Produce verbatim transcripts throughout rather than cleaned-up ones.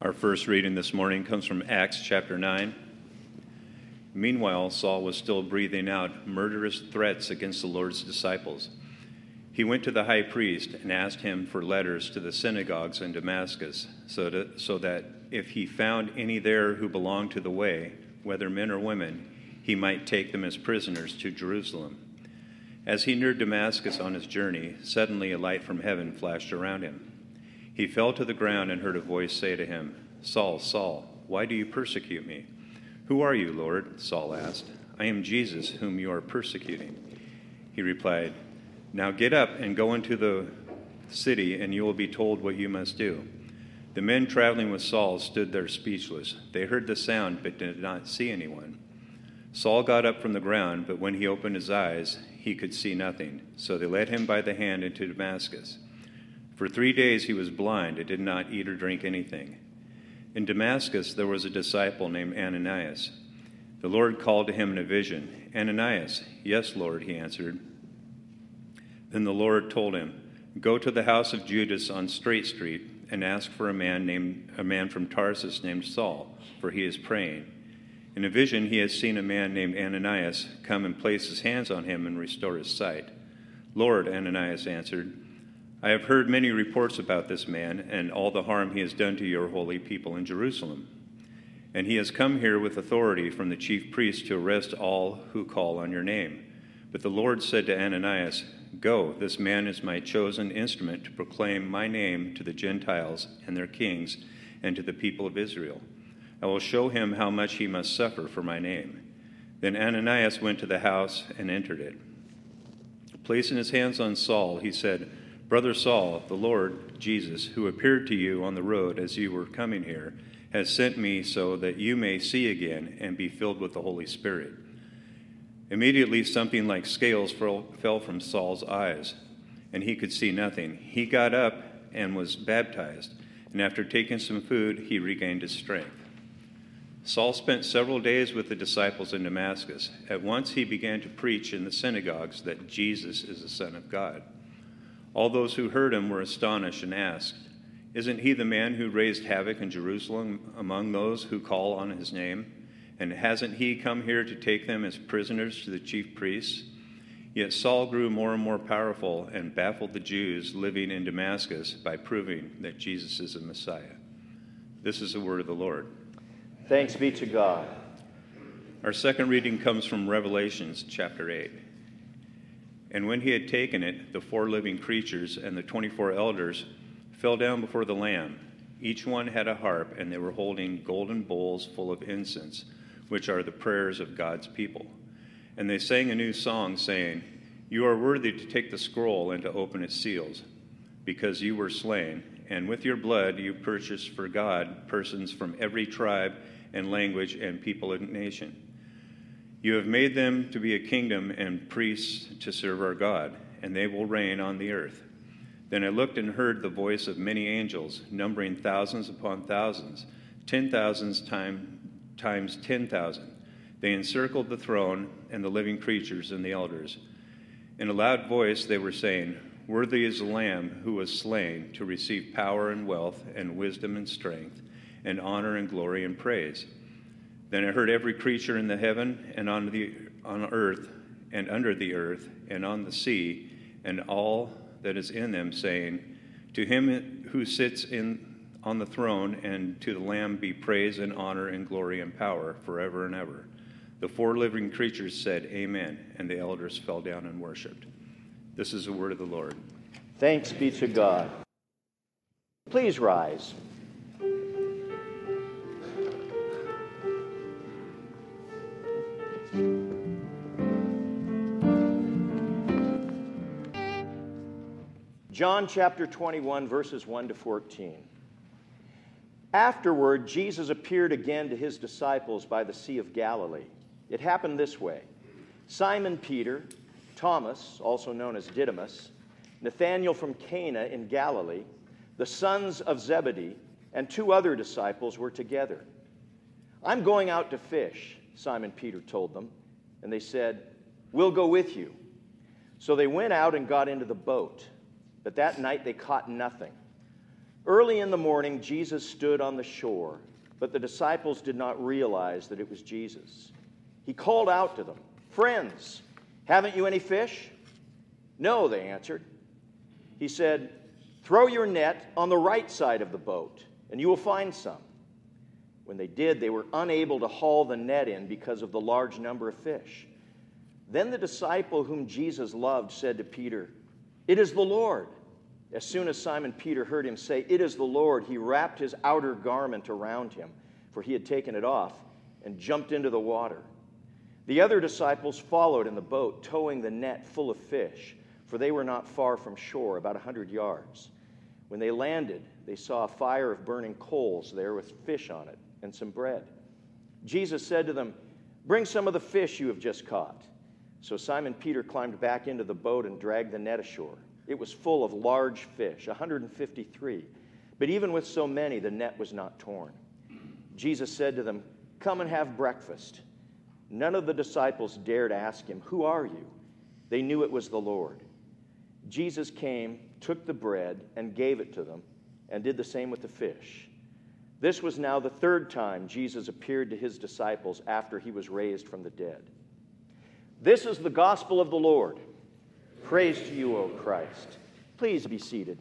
Our first reading this morning comes from Acts chapter nine. Meanwhile, Saul was still breathing out murderous threats against the Lord's disciples. He went to the high priest and asked him for letters to the synagogues in Damascus, so, to, so that if he found any there who belonged to the way, whether men or women, he might take them as prisoners to Jerusalem. As he neared Damascus on his journey, suddenly a light from heaven flashed around him. He fell to the ground and heard a voice say to him, "Saul, Saul, why do you persecute me?" "Who are you, Lord?" Saul asked. "I am Jesus, whom you are persecuting." He replied, "Now get up and go into the city, and you will be told what you must do." The men traveling with Saul stood there speechless. They heard the sound, but did not see anyone. Saul got up from the ground, but when he opened his eyes, he could see nothing. So they led him by the hand into Damascus. For three days he was blind and did not eat or drink anything. In Damascus there was a disciple named Ananias. The Lord called to him in a vision, "Ananias." "Yes, Lord," he answered. Then the Lord told him, "Go to the house of Judas on Straight Street and ask for a man named a man from Tarsus named Saul, for he is praying. In a vision he has seen a man named Ananias come and place his hands on him and restore his sight." "Lord," Ananias answered, "I have heard many reports about this man and all the harm he has done to your holy people in Jerusalem. And he has come here with authority from the chief priests to arrest all who call on your name." But the Lord said to Ananias, "Go, this man is my chosen instrument to proclaim my name to the Gentiles and their kings and to the people of Israel. I will show him how much he must suffer for my name." Then Ananias went to the house and entered it. Placing his hands on Saul, he said, "Brother Saul, the Lord Jesus, who appeared to you on the road as you were coming here, has sent me so that you may see again and be filled with the Holy Spirit." Immediately something like scales fell from Saul's eyes, and he could see nothing. He got up and was baptized, and after taking some food, he regained his strength. Saul spent several days with the disciples in Damascus. At once he began to preach in the synagogues that Jesus is the Son of God. All those who heard him were astonished and asked, "Isn't he the man who raised havoc in Jerusalem among those who call on his name? And hasn't he come here to take them as prisoners to the chief priests?" Yet Saul grew more and more powerful and baffled the Jews living in Damascus by proving that Jesus is the Messiah. This is the word of the Lord. Thanks be to God. Our second reading comes from Revelations chapter eight. And when he had taken it, the four living creatures and the twenty-four elders fell down before the Lamb. Each one had a harp, and they were holding golden bowls full of incense, which are the prayers of God's people. And they sang a new song, saying, "You are worthy to take the scroll and to open its seals, because you were slain, and with your blood you purchased for God persons from every tribe and language and people and nation. You have made them to be a kingdom and priests to serve our God, and they will reign on the earth." Then I looked and heard the voice of many angels, numbering thousands upon thousands, ten thousands time, times ten thousand. They encircled the throne and the living creatures and the elders. In a loud voice they were saying, "Worthy is the Lamb who was slain to receive power and wealth and wisdom and strength and honor and glory and praise." Then I heard every creature in the heaven and on the on earth and under the earth and on the sea and all that is in them saying, "To him who sits in on the throne and to the Lamb be praise and honor and glory and power forever and ever." The four living creatures said, "Amen," and the elders fell down and worshipped. This is the word of the Lord. Thanks be to God. Please rise. John chapter twenty-one, verses one to fourteen. Afterward, Jesus appeared again to his disciples by the Sea of Galilee. It happened this way. Simon Peter, Thomas, also known as Didymus, Nathanael from Cana in Galilee, the sons of Zebedee, and two other disciples were together. "I'm going out to fish," Simon Peter told them, and they said, "We'll go with you." So they went out and got into the boat, but that night they caught nothing. Early in the morning, Jesus stood on the shore, but the disciples did not realize that it was Jesus. He called out to them, "Friends, haven't you any fish?" "No," they answered. He said, "Throw your net on the right side of the boat, and you will find some." When they did, they were unable to haul the net in because of the large number of fish. Then the disciple whom Jesus loved said to Peter, "It is the Lord." As soon as Simon Peter heard him say, "It is the Lord," he wrapped his outer garment around him, for he had taken it off, and jumped into the water. The other disciples followed in the boat, towing the net full of fish, for they were not far from shore, about a hundred yards. When they landed, they saw a fire of burning coals there with fish on it and some bread. Jesus said to them, "Bring some of the fish you have just caught." So Simon Peter climbed back into the boat and dragged the net ashore. It was full of large fish, one hundred fifty-three. But even with so many, the net was not torn. Jesus said to them, "Come and have breakfast." None of the disciples dared ask him, "Who are you?" They knew it was the Lord. Jesus came, took the bread, and gave it to them, and did the same with the fish. This was now the third time Jesus appeared to his disciples after he was raised from the dead. This is the gospel of the Lord. Praise to you, O Christ. Please be seated.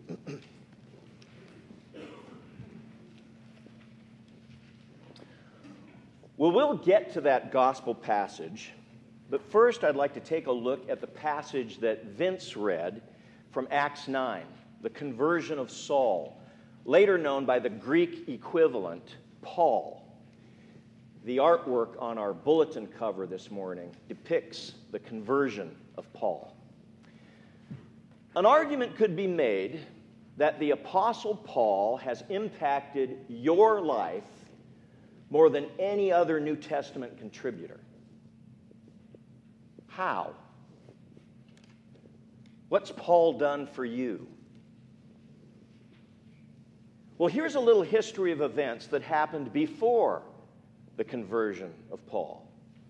Well, we'll get to that gospel passage, but first I'd like to take a look at the passage that Vince read from Acts nine, the conversion of Saul, later known by the Greek equivalent, Paul. The artwork on our bulletin cover this morning depicts the conversion of Paul. An argument could be made that the Apostle Paul has impacted your life more than any other New Testament contributor. How? What's Paul done for you? Well, here's a little history of events that happened before the conversion of Paul.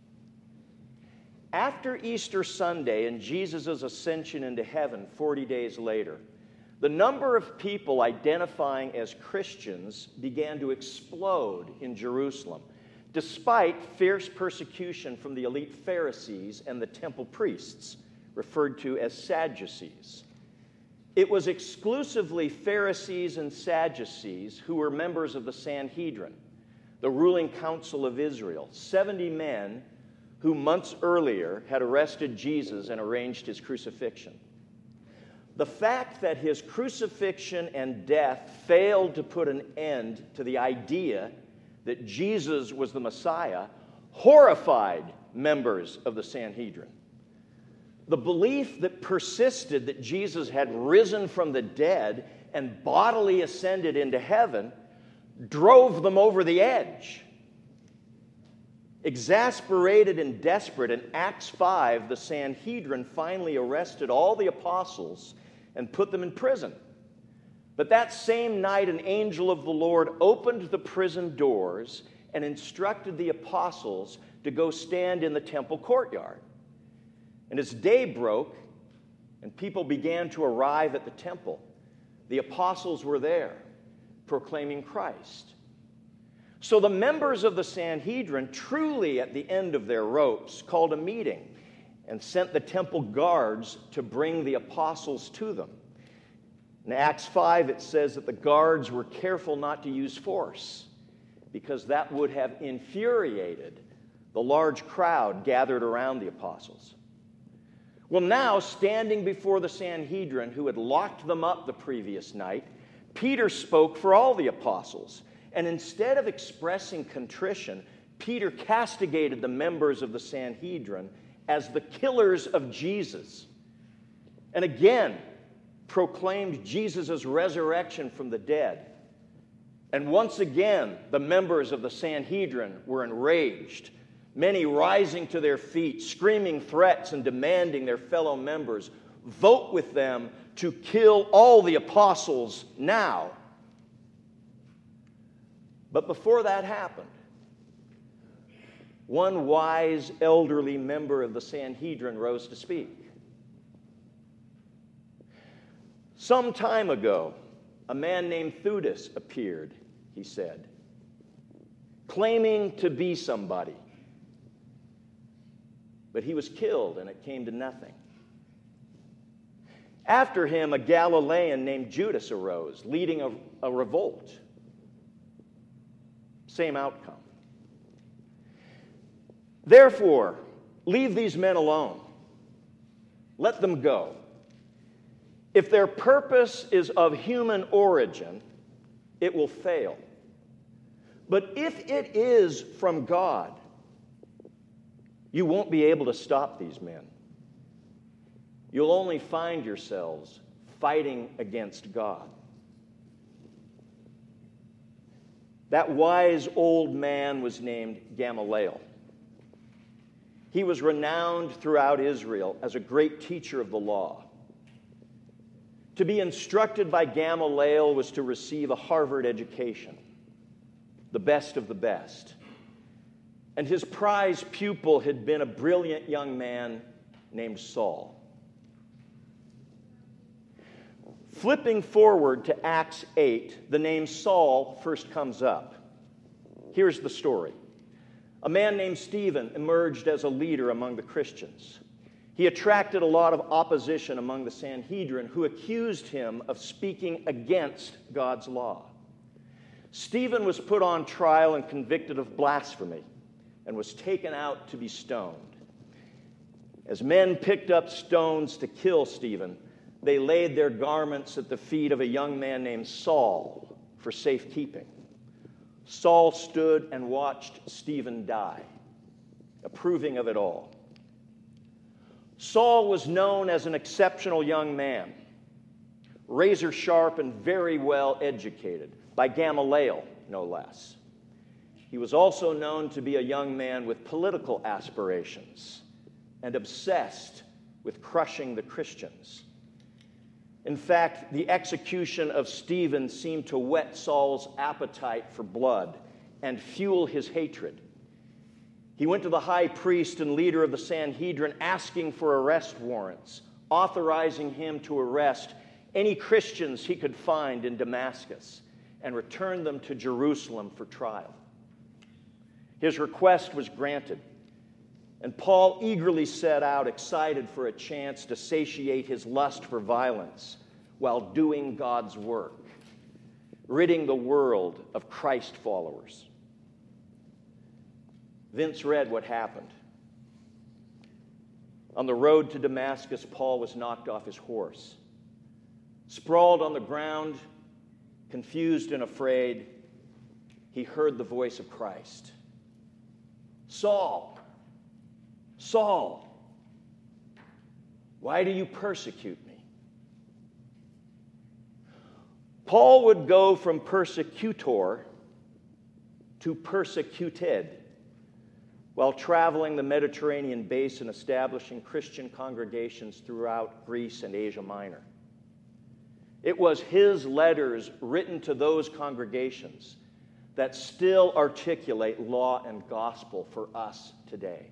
After Easter Sunday and Jesus' ascension into heaven forty days later, the number of people identifying as Christians began to explode in Jerusalem, despite fierce persecution from the elite Pharisees and the temple priests, referred to as Sadducees. It was exclusively Pharisees and Sadducees who were members of the Sanhedrin, the ruling council of Israel, seventy men who months earlier had arrested Jesus and arranged his crucifixion. The fact that his crucifixion and death failed to put an end to the idea that Jesus was the Messiah horrified members of the Sanhedrin. The belief that persisted that Jesus had risen from the dead and bodily ascended into heaven drove them over the edge. Exasperated and desperate, in Acts five, the Sanhedrin finally arrested all the apostles and put them in prison. But that same night, an angel of the Lord opened the prison doors and instructed the apostles to go stand in the temple courtyard. And as day broke and people began to arrive at the temple, the apostles were there proclaiming Christ. So the members of the Sanhedrin, truly at the end of their ropes, called a meeting and sent the temple guards to bring the apostles to them. In Acts five, it says that the guards were careful not to use force because that would have infuriated the large crowd gathered around the apostles. Well, now, standing before the Sanhedrin, who had locked them up the previous night, Peter spoke for all the apostles. And instead of expressing contrition, Peter castigated the members of the Sanhedrin as the killers of Jesus. And again, proclaimed Jesus' resurrection from the dead. And once again, the members of the Sanhedrin were enraged, many rising to their feet, screaming threats and demanding their fellow members vote with them to kill all the apostles now. But before that happened, one wise elderly member of the Sanhedrin rose to speak. Some time ago, a man named Theudas appeared, he said, claiming to be somebody. But he was killed, and it came to nothing. After him, a Galilean named Judas arose, leading a, a revolt. Same outcome. Therefore, leave these men alone. Let them go. If their purpose is of human origin, it will fail. But if it is from God, you won't be able to stop these men. You'll only find yourselves fighting against God. That wise old man was named Gamaliel. He was renowned throughout Israel as a great teacher of the law. To be instructed by Gamaliel was to receive a Harvard education, the best of the best. And his prize pupil had been a brilliant young man named Saul. Flipping forward to Acts eight, the name Saul first comes up. Here's the story. A man named Stephen emerged as a leader among the Christians. He attracted a lot of opposition among the Sanhedrin, who accused him of speaking against God's law. Stephen was put on trial and convicted of blasphemy and was taken out to be stoned. As men picked up stones to kill Stephen, they laid their garments at the feet of a young man named Saul for safekeeping. Saul stood and watched Stephen die, approving of it all. Saul was known as an exceptional young man, razor sharp and very well educated, by Gamaliel, no less. He was also known to be a young man with political aspirations and obsessed with crushing the Christians. In fact, the execution of Stephen seemed to whet Saul's appetite for blood and fuel his hatred. He went to the high priest and leader of the Sanhedrin asking for arrest warrants, authorizing him to arrest any Christians he could find in Damascus and return them to Jerusalem for trial. His request was granted, and Paul eagerly set out, excited for a chance to satiate his lust for violence while doing God's work, ridding the world of Christ followers. Vince read what happened. On the road to Damascus, Paul was knocked off his horse. Sprawled on the ground, confused and afraid, he heard the voice of Christ. Saul, Saul, why do you persecute me? Paul would go from persecutor to persecuted while traveling the Mediterranean basin, establishing Christian congregations throughout Greece and Asia Minor. It was his letters written to those congregations that still articulate law and gospel for us today.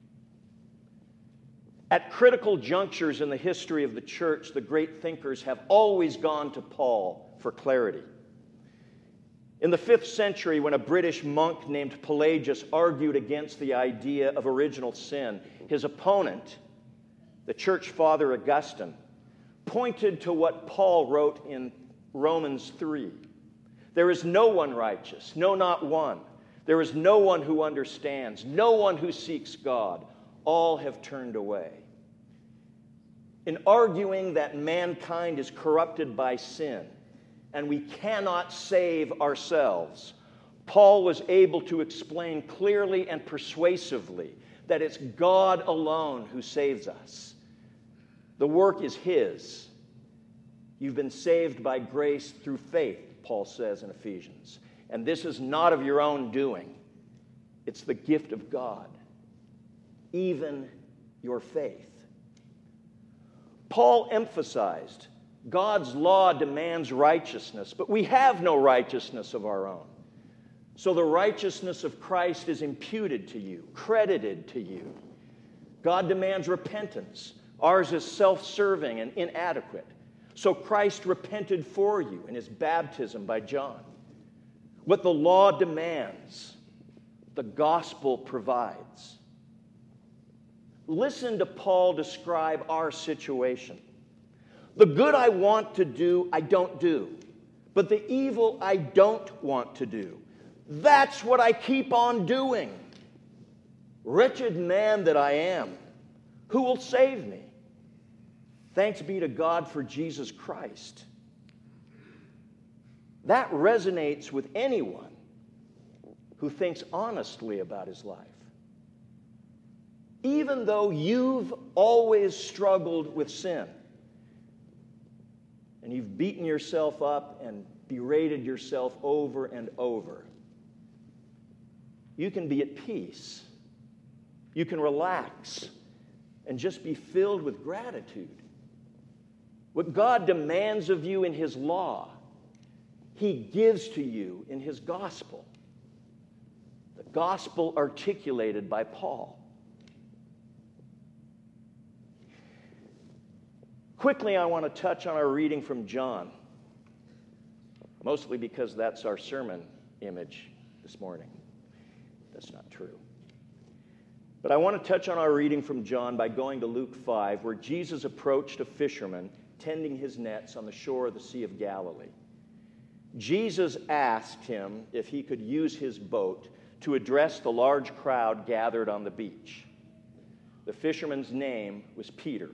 At critical junctures in the history of the church, the great thinkers have always gone to Paul for clarity. In the fifth century, when a British monk named Pelagius argued against the idea of original sin, his opponent, the church father Augustine, pointed to what Paul wrote in Romans three. There is no one righteous, no, not one. There is no one who understands, no one who seeks God. All have turned away. In arguing that mankind is corrupted by sin and we cannot save ourselves, Paul was able to explain clearly and persuasively that it's God alone who saves us. The work is His. You've been saved by grace through faith, Paul says in Ephesians. And this is not of your own doing. It's the gift of God, even your faith. Paul emphasized God's law demands righteousness, but we have no righteousness of our own. So the righteousness of Christ is imputed to you, credited to you. God demands repentance. Ours is self-serving and inadequate. So Christ repented for you in his baptism by John. What the law demands, the gospel provides. Listen to Paul describe our situation. The good I want to do, I don't do. But the evil I don't want to do, that's what I keep on doing. Wretched man that I am, who will save me? Thanks be to God for Jesus Christ. That resonates with anyone who thinks honestly about his life. Even though you've always struggled with sin, and you've beaten yourself up and berated yourself over and over, you can be at peace. You can relax and just be filled with gratitude. What God demands of you in his law, he gives to you in his gospel. The gospel articulated by Paul. Quickly, I want to touch on our reading from John, mostly because that's our sermon image this morning. That's not true. But I want to touch on our reading from John by going to Luke five, where Jesus approached a fisherman tending his nets on the shore of the Sea of Galilee. Jesus asked him if he could use his boat to address the large crowd gathered on the beach. The fisherman's name was Peter.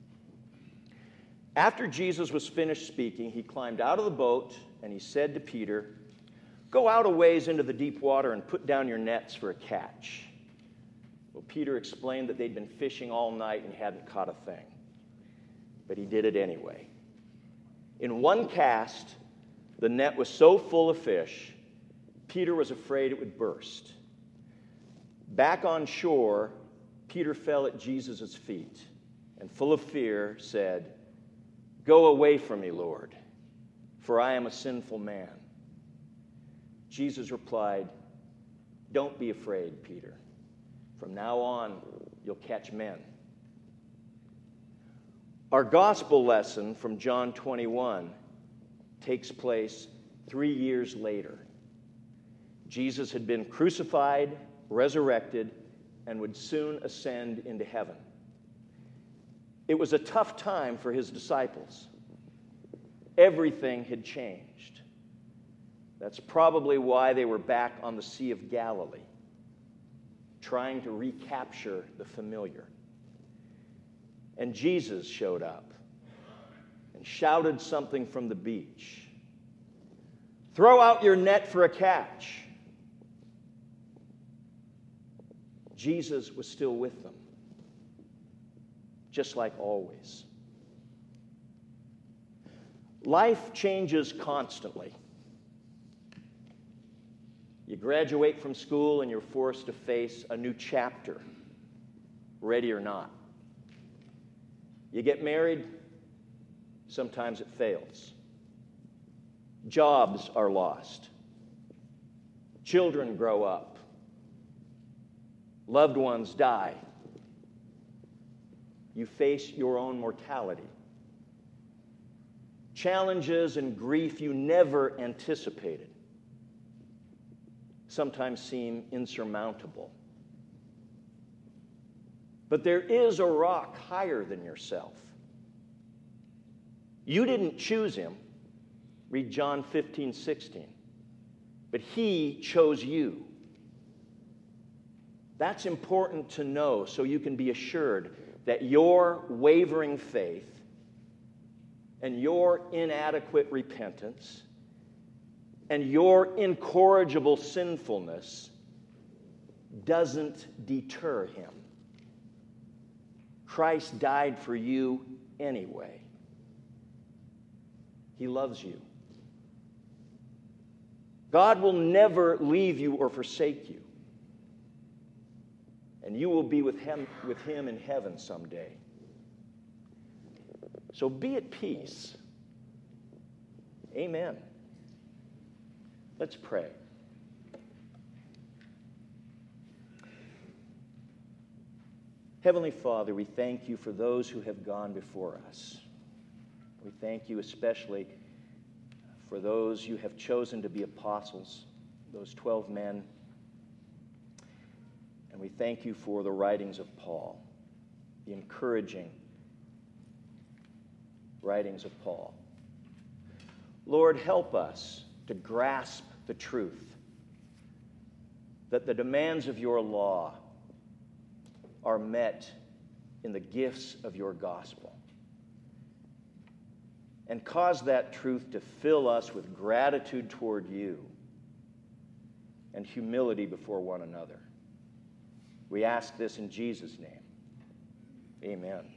After Jesus was finished speaking, he climbed out of the boat and he said to Peter, "Go out a ways into the deep water and put down your nets for a catch." Well, Peter explained that they'd been fishing all night and hadn't caught a thing. But he did it anyway. In one cast, the net was so full of fish, Peter was afraid it would burst. Back on shore, Peter fell at Jesus' feet and, full of fear, said, "Go away from me, Lord, for I am a sinful man." Jesus replied, "Don't be afraid, Peter. From now on, you'll catch men." Our gospel lesson from John twenty-one takes place three years later. Jesus had been crucified, resurrected, and would soon ascend into heaven. It was a tough time for his disciples. Everything had changed. That's probably why they were back on the Sea of Galilee, trying to recapture the familiar. And Jesus showed up and shouted something from the beach. "Throw out your net for a catch." Jesus was still with them, just like always. Life changes constantly. You graduate from school and you're forced to face a new chapter, ready or not. You get married, sometimes it fails. Jobs are lost. Children grow up. Loved ones die. You face your own mortality. Challenges and grief you never anticipated sometimes seem insurmountable. But there is a rock higher than yourself. You didn't choose him. Read John fifteen, sixteen. But he chose you. That's important to know so you can be assured that your wavering faith and your inadequate repentance and your incorrigible sinfulness doesn't deter him. Christ died for you anyway. He loves you. God will never leave you or forsake you. And you will be with him, with him in heaven someday. So be at peace. Amen. Let's pray. Heavenly Father, we thank you for those who have gone before us. We thank you especially for those you have chosen to be apostles, those twelve men. And we thank you for the writings of Paul, the encouraging writings of Paul. Lord, help us to grasp the truth that the demands of your law are met in the gifts of your gospel. And cause that truth to fill us with gratitude toward you and humility before one another. We ask this in Jesus' name. Amen.